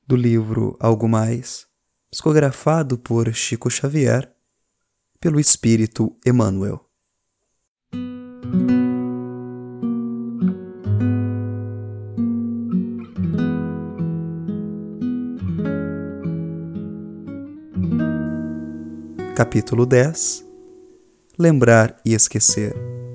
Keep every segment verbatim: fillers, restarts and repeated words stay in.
do livro Algo Mais, psicografado por Chico Xavier, pelo Espírito Emmanuel. Capítulo dez. Lembrar e esquecer.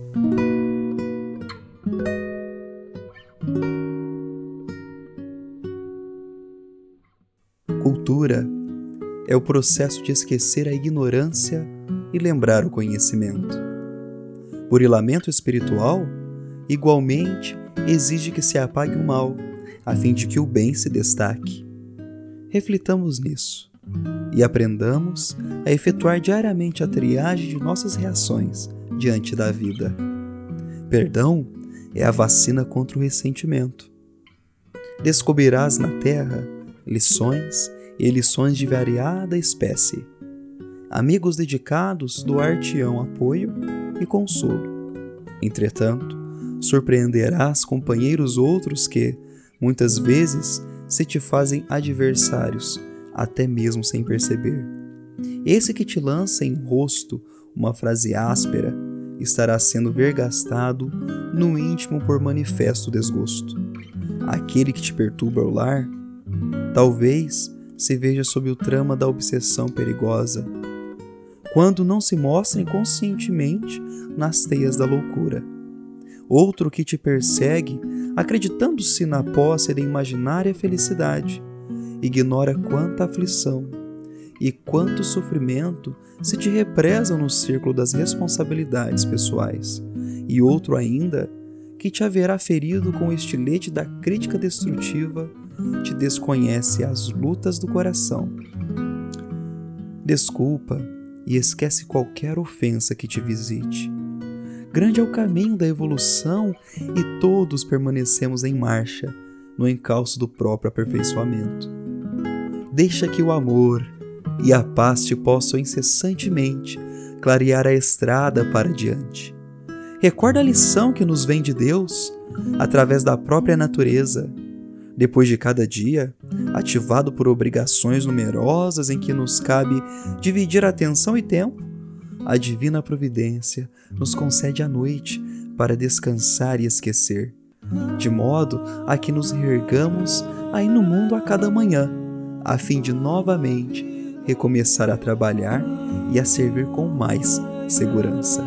Cultura é o processo de esquecer a ignorância e lembrar o conhecimento. Burilamento espiritual, igualmente, exige que se apague o mal, a fim de que o bem se destaque. Reflitamos nisso e aprendamos a efetuar diariamente a triagem de nossas reações diante da vida. Perdão é a vacina contra o ressentimento. Descobrirás na terra lições e lições de variada espécie. Amigos dedicados doar-te-ão apoio e consolo. Entretanto, surpreenderás companheiros outros que, muitas vezes, se te fazem adversários, até mesmo sem perceber. Esse que te lança em rosto uma frase áspera estará sendo vergastado no íntimo por manifesto desgosto. Aquele que te perturba o lar, talvez se veja sob o trama da obsessão perigosa, quando não se mostra inconscientemente nas teias da loucura. Outro que te persegue, acreditando-se na posse da imaginária felicidade, ignora quanta aflição e quanto sofrimento se te represam no círculo das responsabilidades pessoais, e outro ainda que te haverá ferido com o estilete da crítica destrutiva, te desconhece as lutas do coração. Desculpa e esquece qualquer ofensa que te visite. Grande é o caminho da evolução e todos permanecemos em marcha no encalço do próprio aperfeiçoamento. Deixa que o amor e a paz te possam incessantemente clarear a estrada para diante. Recorda a lição que nos vem de Deus, através da própria natureza. Depois de cada dia, ativado por obrigações numerosas em que nos cabe dividir atenção e tempo, a divina providência nos concede a noite para descansar e esquecer, de modo a que nos reergamos aí no mundo a cada manhã, a fim de novamente recomeçar a trabalhar e a servir com mais segurança.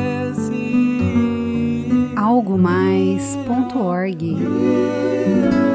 algo mais ponto org